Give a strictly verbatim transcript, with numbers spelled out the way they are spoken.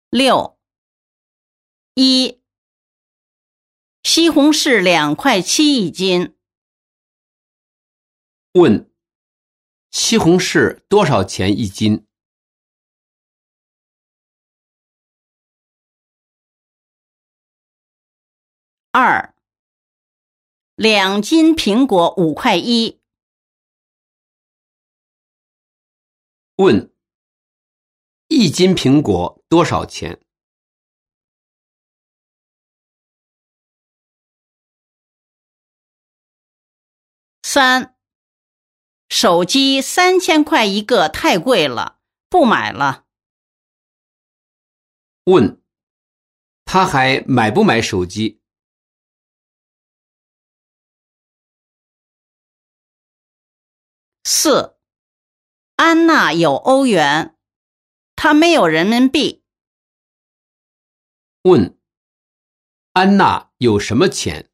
六。一，西红柿两块七一斤。 问：西红柿多少钱一斤？ 二，两斤苹果五块一。 问：一斤苹果多少钱？ 三，手机三千块一个太贵了，不买了。 问：他还买不买手机？ 四，安娜有欧元，她没有人民币。 问：安娜有什么钱？